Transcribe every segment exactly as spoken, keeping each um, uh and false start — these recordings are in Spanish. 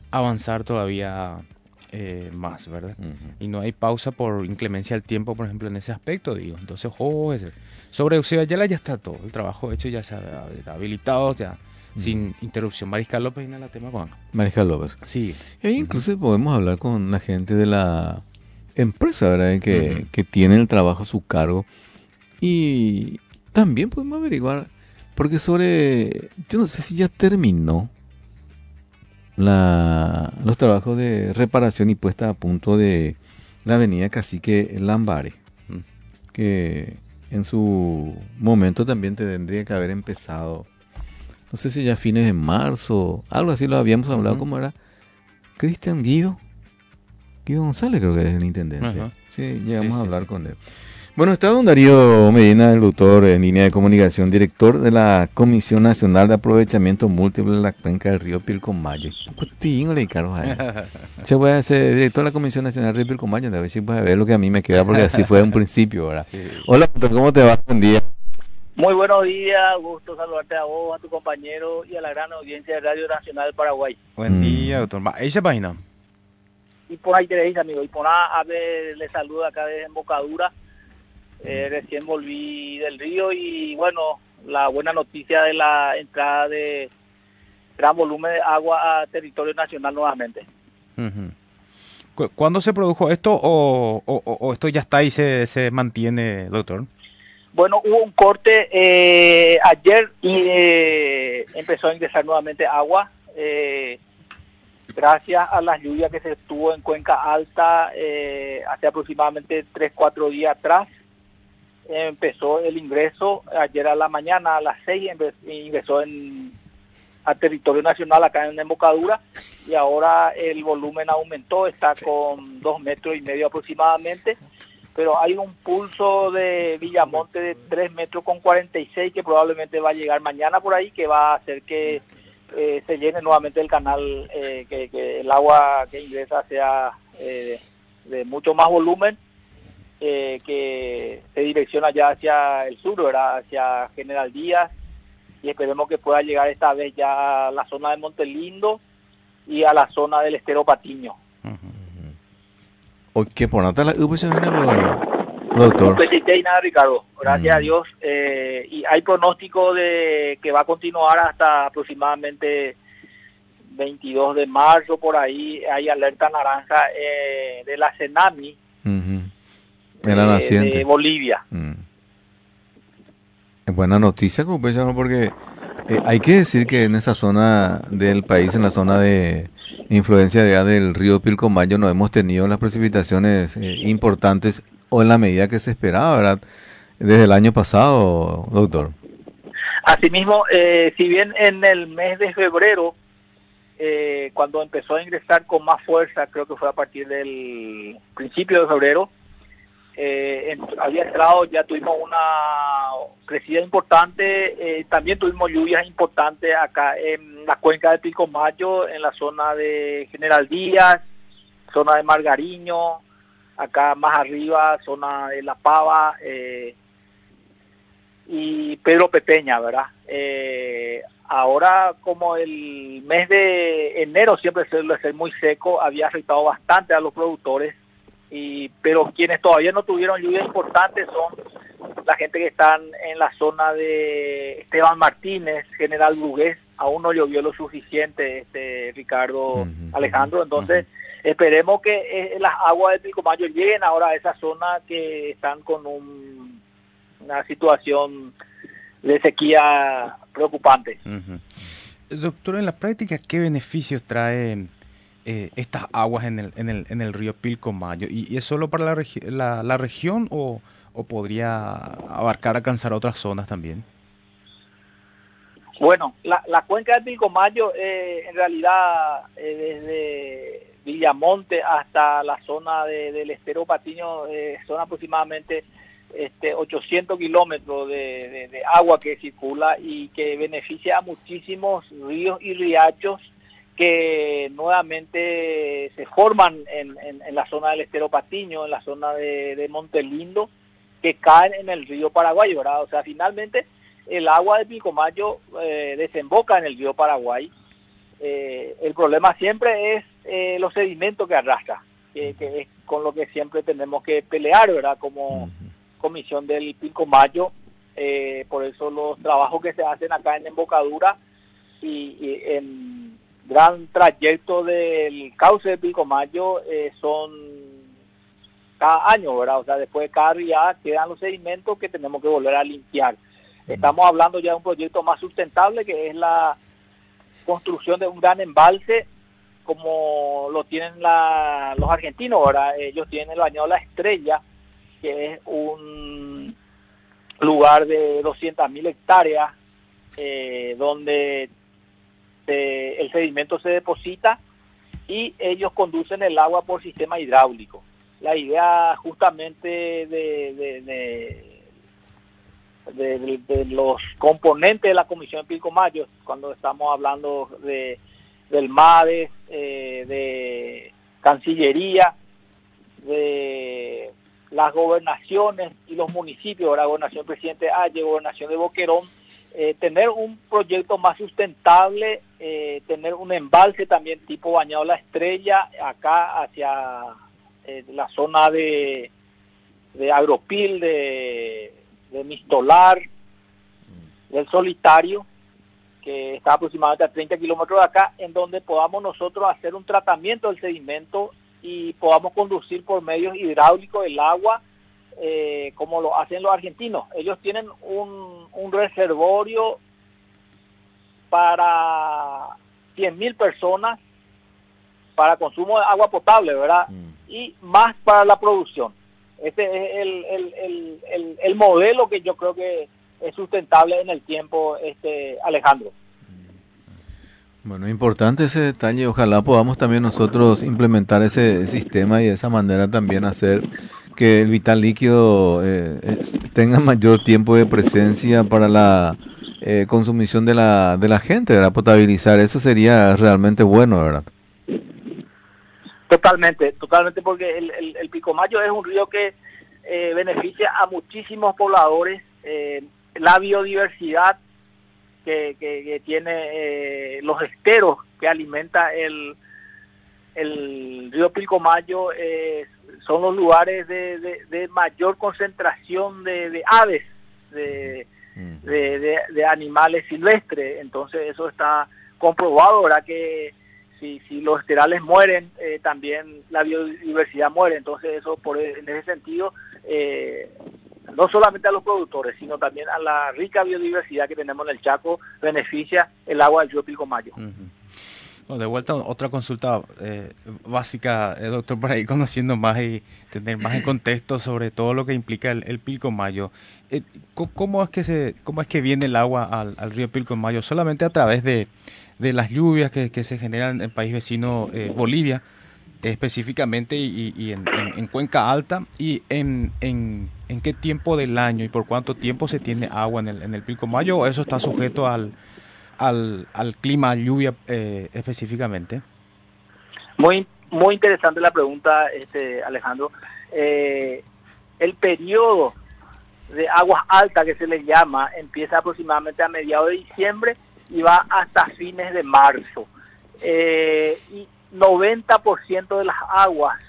avanzar todavía eh, más, ¿verdad? Ujú. Y no hay pausa por inclemencia del tiempo, por ejemplo, en ese aspecto, digo. Entonces, ojo, ese. Sobre Eusebio Ayala ya está todo, el trabajo hecho ya se ha, está habilitado, ya Ujú. sin interrupción. Mariscal López viene la tema con. Mariscal López. Sigue. Y ahí Ujú, incluso podemos hablar con la gente de la empresa, ¿verdad? ujú. Que, que tiene el trabajo a su cargo. Y también podemos averiguar, porque sobre, yo no sé si ya terminó la, los trabajos de reparación y puesta a punto de la avenida Cacique Lambare, Mm. que en su momento también tendría que haber empezado, no sé si ya fines de marzo, algo así lo habíamos hablado, Ujú. ¿cómo era? Cristian Guido, Guido González creo que es el intendente, Ajá. sí, Sí, llegamos a sí, hablar sí. con él. Bueno, está don Darío Medina, el doctor en línea de comunicación, director de la Comisión Nacional de Aprovechamiento Múltiple de la Cuenca del Río Pilcomayo. Cuestión le caro a él. Se puede hacer director de la Comisión Nacional del Río Pilcomayo, a ver si puede ver lo que a mí me queda, porque así fue en un principio, ¿verdad? Sí. Hola, doctor, ¿cómo te va? Buen día. Muy buenos días, gusto saludarte a vos, a tu compañero y a la gran audiencia de Radio Nacional Paraguay. Buen día, Mm, doctor. Ma- Esa página. Y por ahí tenéis, amigo, y por nada, a ver, les saludo acá desde Embocadura. Eh, recién volví del río y bueno, la buena noticia de la entrada de gran volumen de agua a territorio nacional nuevamente. Ujú. ¿Cu- ¿Cuándo se produjo esto o, o- o- o esto ya está y se, se mantiene, doctor? Bueno, hubo un corte eh, ayer y eh, empezó a ingresar nuevamente agua. Eh, Gracias a las lluvias que se tuvo en Cuenca Alta eh, hace aproximadamente tres cuatro días atrás, eh, empezó el ingreso ayer a la mañana a las seis ingresó en, a territorio nacional acá en Embocadura y ahora el volumen aumentó, está con dos metros y medio aproximadamente, pero hay un pulso de Villamonte de tres metros con cuarenta y seis que probablemente va a llegar mañana por ahí, que va a hacer que eh, se llene nuevamente el canal, eh, que, que el agua que ingresa sea eh, de mucho más volumen, eh, que se direcciona ya hacia el sur, ¿verdad? Hacia General Díaz, y esperemos que pueda llegar esta vez ya a la zona de Montelindo y a la zona del Estero Patiño. Ujú. ¿O qué por nota la U P C N, doctor? Felicité y nada, Ricardo. Gracias a Mm, Dios. Eh, y hay pronóstico de que va a continuar hasta aproximadamente veintidós de marzo, por ahí. Hay alerta naranja eh, de la Cenami ujú. En la de, de naciente. Bolivia. Mm. Es buena noticia, compañero, porque eh, hay que decir que en esa zona del país, en la zona de influencia de, del río Pilcomayo, no hemos tenido las precipitaciones eh, importantes o en la medida que se esperaba, ¿verdad? Desde el año pasado, doctor. Asimismo, eh, si bien en el mes de febrero, eh, cuando empezó a ingresar con más fuerza, creo que fue a partir del principio de febrero, Eh, en, había entrado, ya tuvimos una crecida importante, eh, también tuvimos lluvias importantes acá en la cuenca de Pilcomayo, en la zona de General Díaz, zona de Margariño, acá más arriba, zona de La Pava eh, y Pedro Pepeña, ¿verdad? Eh, ahora, como el mes de enero siempre suele ser muy seco, había afectado bastante a los productores. Y, pero quienes todavía no tuvieron lluvias importantes son la gente que están en la zona de Esteban Martínez, General Brugués. Aún no llovió lo suficiente, este Ricardo, Ujú. Alejandro. Entonces, esperemos que eh, las aguas del Pilcomayo lleguen ahora a esa zona que están con un, una situación de sequía preocupante. Ujú. Doctor, en la práctica, ¿qué beneficios trae eh, estas aguas en el, en el, en el río Pilcomayo? ¿Y, y es solo para la, regi- la, la región o, o podría abarcar, alcanzar otras zonas también? Bueno, la, la cuenca del Pilcomayo, eh, en realidad, eh, desde Villamonte hasta la zona de, del Estero Patiño, eh, son aproximadamente este, ochocientos kilómetros de, de, de agua que circula y que beneficia a muchísimos ríos y riachos que nuevamente se forman en, en, en la zona del Estero Patiño, en la zona de, de Montelindo, que caen en el río Paraguay, ¿verdad? O sea, finalmente el agua de Pilcomayo eh, desemboca en el río Paraguay Eh, el problema siempre es eh, los sedimentos que arrastra, que, que es con lo que siempre tenemos que pelear, ¿verdad? Como uh-huh. Comisión del Pilcomayo, eh, por eso los trabajos que se hacen acá en embocadura y, y en gran trayecto del cauce del Pilcomayo eh, son cada año, ¿verdad? O sea, después de cada riada quedan los sedimentos que tenemos que volver a limpiar. Uh-huh. Estamos hablando ya de un proyecto más sustentable, que es la construcción de un gran embalse como lo tienen la, los argentinos, ¿verdad? Ellos tienen el bañado La Estrella, que es un lugar de doscientas mil hectáreas eh, donde se, el sedimento se deposita y ellos conducen el agua por sistema hidráulico. La idea justamente de, de, de, de, de, de los componentes de la Comisión de Pilcomayo, cuando estamos hablando de del MADES, eh, de Cancillería, de las gobernaciones y los municipios, la gobernación Presidente Aye, gobernación de Boquerón, eh, tener un proyecto más sustentable, eh, tener un embalse también tipo bañado La Estrella, acá hacia eh, la zona de, de Agropil, de, de Mistolar, del Solitario, que está aproximadamente a treinta kilómetros de acá, en donde podamos nosotros hacer un tratamiento del sedimento y podamos conducir por medios hidráulicos el agua, eh, como lo hacen los argentinos. Ellos tienen un, un reservorio para cien mil personas para consumo de agua potable, ¿verdad? Mm. Y más para la producción. Este es el, el, el, el, el modelo que yo creo que es sustentable en el tiempo, este Alejandro. Bueno, importante ese detalle. Ojalá podamos también nosotros implementar ese sistema y de esa manera también hacer que el vital líquido eh, es, tenga mayor tiempo de presencia para la eh, consumición de la de la gente, ¿verdad? Potabilizar, eso sería realmente bueno, ¿verdad? Totalmente, totalmente, porque el, el, el Pilcomayo es un río que eh, beneficia a muchísimos pobladores. Eh, la biodiversidad que, que, que tiene eh, los esteros que alimenta el, el río Pilcomayo eh, son los lugares de, de, de mayor concentración de, de aves, de, mm. de, de, de animales silvestres. Entonces eso está comprobado, ¿verdad? Que si, si los esterales mueren, eh, también la biodiversidad muere. Entonces eso, por en ese sentido, eh, no solamente a los productores, sino también a la rica biodiversidad que tenemos en el Chaco, beneficia el agua del río Pilcomayo. Uh-huh. Bueno, de vuelta, otra consulta eh, básica, eh, doctor, para ir conociendo más y tener más en contexto sobre todo lo que implica el, el Pilcomayo. Eh, ¿cómo, es que se, ¿Cómo es que viene el agua al, al río Pilcomayo? ¿Solamente a través de, de las lluvias que, que se generan en el país vecino eh, Bolivia, específicamente, y, y en, en, en Cuenca Alta? ¿Y en, en, en qué tiempo del año y por cuánto tiempo se tiene agua en el, en el Pilcomayo, o eso está sujeto al, al, al clima, lluvia eh, específicamente? Muy muy interesante la pregunta, este Alejandro. Eh, el periodo de aguas altas, que se le llama, empieza aproximadamente a mediados de diciembre y va hasta fines de marzo. Eh, y noventa por ciento de las aguas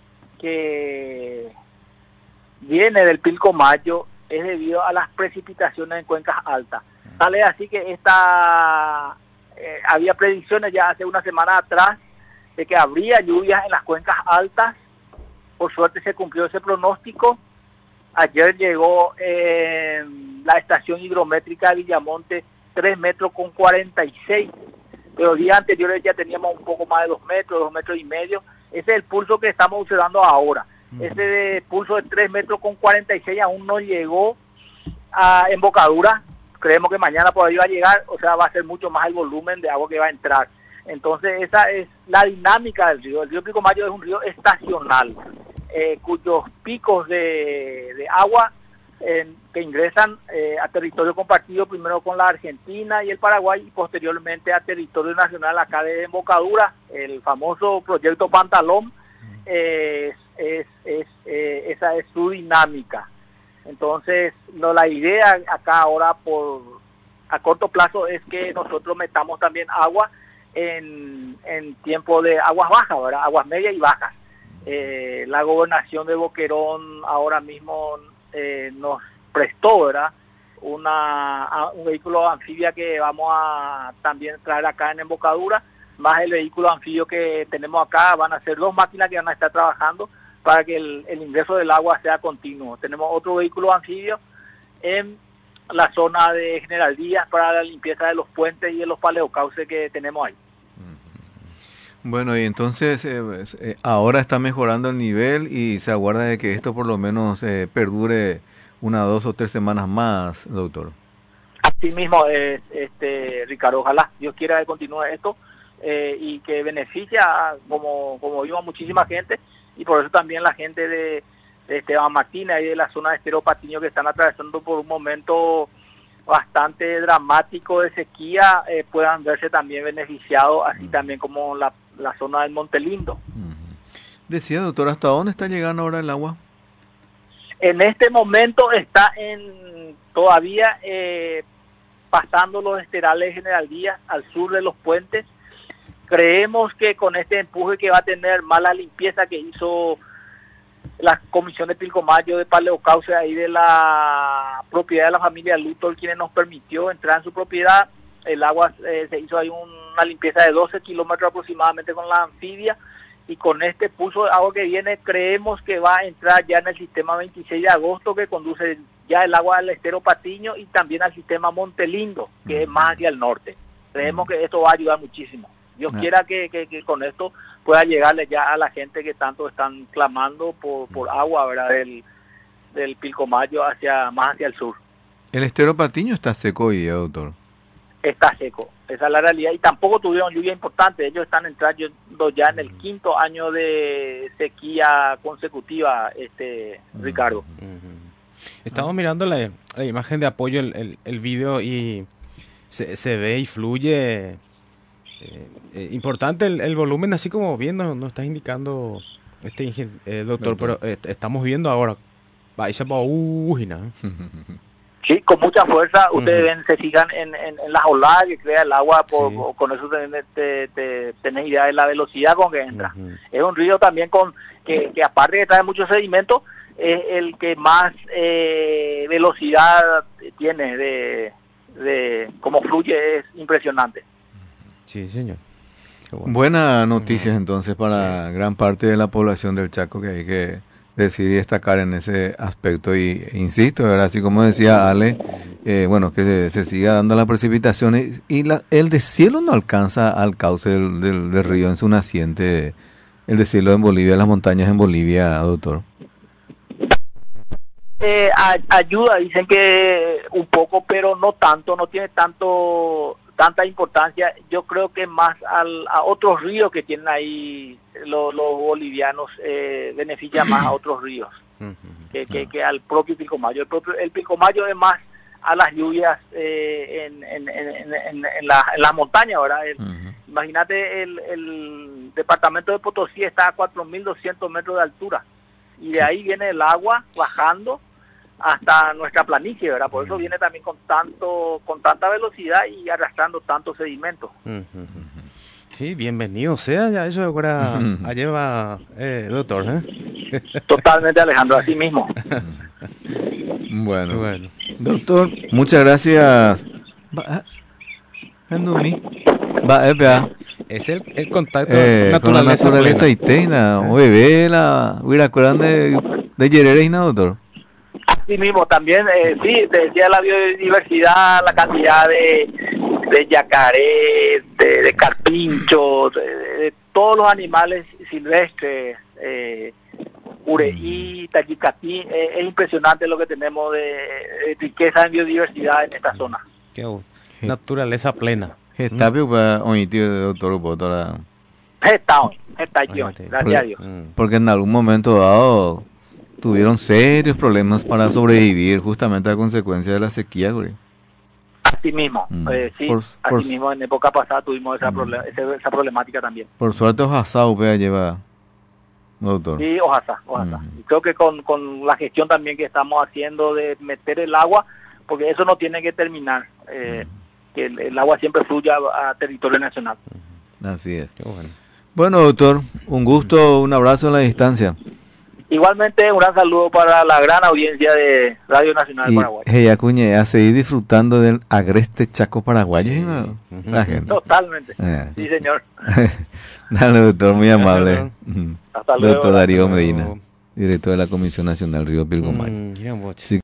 que viene del Pilcomayo es debido a las precipitaciones en cuencas altas. Tal es así que esta eh, había predicciones ya hace una semana atrás de que habría lluvias en las cuencas altas. Por suerte se cumplió ese pronóstico. Ayer llegó en eh, la estación hidrométrica de Villamonte tres metros con cuarenta y seis. Pero días anteriores ya teníamos un poco más de dos metros, dos metros y medio. Ese es el pulso que estamos observando ahora. Mm. Ese de pulso de tres metros con cuarenta y seis aún no llegó a embocadura. Creemos que mañana por ahí va a llegar, o sea, va a ser mucho más el volumen de agua que va a entrar. Entonces esa es la dinámica del río. El río Pilcomayo es un río estacional, eh, cuyos picos de, de agua Eh, que ingresan eh, a territorio compartido primero con la Argentina y el Paraguay y posteriormente a territorio nacional acá de embocadura, el famoso proyecto Pantalón. eh, es, es, eh, esa es su dinámica. Entonces no, la idea acá ahora por a corto plazo es que nosotros metamos también agua en, en tiempo de aguas bajas, ¿verdad? Aguas medias y bajas. Eh, la gobernación de Boquerón ahora mismo eh, nos prestó, ¿verdad?, una, a, un vehículo anfibia que vamos a también traer acá en embocadura, más el vehículo anfibio que tenemos acá. Van a ser dos máquinas que van a estar trabajando para que el, el ingreso del agua sea continuo. Tenemos otro vehículo anfibio en la zona de General Díaz para la limpieza de los puentes y de los paleocauces que tenemos ahí. Bueno, y entonces eh, eh, ahora está mejorando el nivel y se aguarda de que esto por lo menos eh, perdure una, dos o tres semanas más, doctor. Así mismo, eh, este, Ricardo, ojalá Dios quiera que continúe esto eh, y que beneficie, a, como, como vimos, a muchísima gente, y por eso también la gente de, de Esteban Martínez y de la zona de Estero Patiño, que están atravesando por un momento bastante dramático de sequía, eh, puedan verse también beneficiados, así también como la, la zona del Montelindo. Decía, doctor, ¿hasta dónde está llegando ahora el agua? En este momento está en todavía eh, pasando los esterales de General Díaz al sur de los puentes. Creemos que con este empuje que va a tener, más la limpieza que hizo la Comisión de Pilcomayo de Paleocauce ahí de la propiedad de la familia Luthor, quienes nos permitió entrar en su propiedad, el agua eh, se hizo ahí una limpieza de doce kilómetros aproximadamente con la anfibia, y con este pulso de agua que viene creemos que va a entrar ya en el sistema veintiséis de agosto, que conduce ya el agua al Estero Patiño y también al sistema Montelindo, que es más hacia el norte. Creemos que esto va a ayudar muchísimo. Dios quiera que, que, que con esto pueda llegarle ya a la gente que tanto están clamando por, por agua, ¿verdad?, del, del Pilcomayo hacia, más hacia el sur. El Estero Patiño está seco hoy día, doctor. Está seco, esa es la realidad, y tampoco tuvieron lluvia importante. Ellos están entrando ya en el quinto año de sequía consecutiva, este Ricardo. Uh-huh. Estamos mirando la, la imagen de apoyo, el, el, el video, y se, se ve y fluye eh, eh, importante el, el volumen, así como viendo, nos está indicando este ingen- eh, doctor, doctor, pero eh, estamos viendo ahora. Va, y se va, uy, ¿no? Sí, con mucha fuerza. Ustedes uh-huh. ven, se fijan en, en, en las oladas que crea el agua, por, sí. Con eso tenés te, te, te idea de la velocidad con que entra. Uh-huh. Es un río también con que, que aparte de traer mucho sedimento, es el que más eh, velocidad tiene de, de cómo fluye, es impresionante. Sí, señor. Bueno. Buena noticia uh-huh. entonces para sí. gran parte de la población del Chaco, que hay que decidí destacar en ese aspecto y insisto, ¿verdad? Así como decía Ale, eh, bueno, que se, se siga dando la precipitación y, y la, el deshielo no alcanza al cauce del, del, del río en su naciente, el deshielo en Bolivia, las montañas en Bolivia, doctor. Eh, a, ayuda, dicen que un poco, pero no tanto, no tiene tanto tanta importancia. Yo creo que más al, a otros ríos que tienen ahí los, los bolivianos, eh, beneficia más a otros ríos que, que, que al propio Pilcomayo. El, propio, el Pilcomayo es más a las lluvias eh, en, en, en, en, en, la, en las montañas, ¿verdad? El, uh-huh. Imagínate, el, el departamento de Potosí está a cuatro mil doscientos metros de altura y de ahí viene el agua bajando hasta nuestra planicie, ¿verdad? Por eso viene también con tanto, con tanta velocidad y arrastrando tanto sedimento. Uh-huh. Sí, bienvenido sea, ya eso ahora uh-huh. lleva eh, doctor, ¿eh? Totalmente, Alejandro, así mismo. Bueno, bueno, doctor, muchas gracias. Es el, el contacto eh, con la naturaleza iteina, o bebé, la hubiera de de Yerereina, doctor. Así mismo, también, eh, sí, te decía la biodiversidad, la cantidad de, de yacaré, de, de carpinchos, de, de todos los animales silvestres, eh, ureí, tayicatí, eh, es impresionante lo que tenemos de, de riqueza en biodiversidad en esta zona. Qué naturaleza plena. Está bien, doctor, doctora. Está hoy, está yo, gracias a Dios. Porque en algún momento dado tuvieron serios problemas para sobrevivir justamente a consecuencia de la sequía, güey. Así mismo, mm. eh, sí, por, así por, mismo en época pasada tuvimos esa, mm. problem, esa, esa problemática también. Por suerte Ojasá U P A lleva, doctor. Sí, Ojasá, Ojasá. Mm. Y creo que con, con la gestión también que estamos haciendo de meter el agua, porque eso no tiene que terminar, eh, mm. que el, el agua siempre fluya a, a territorio nacional. Así es. Qué bueno. Bueno, doctor, un gusto, un abrazo a la distancia. Igualmente, un gran saludo para la gran audiencia de Radio Nacional de Y Paraguay. hey, Acuña, a seguir disfrutando del agreste Chaco paraguayo. Sí. ¿No? Ujú. La gente. Totalmente. Eh. Sí, señor. Dale, doctor, muy Gracias, amable. doctor. Ujú. Hasta luego. Doctor Darío Hasta luego. Medina, director de la Comisión Nacional Río Pilcomayo. Mm, ya, boche. Sí.